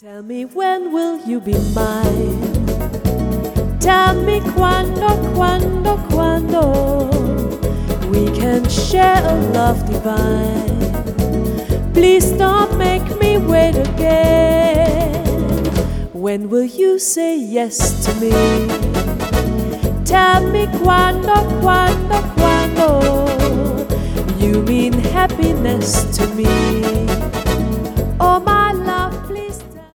Tell me, when will you be mine? Tell me quando we can share a love divine. Please don't make me wait again. When will you say yes to me? Tell me quando you mean happiness to me.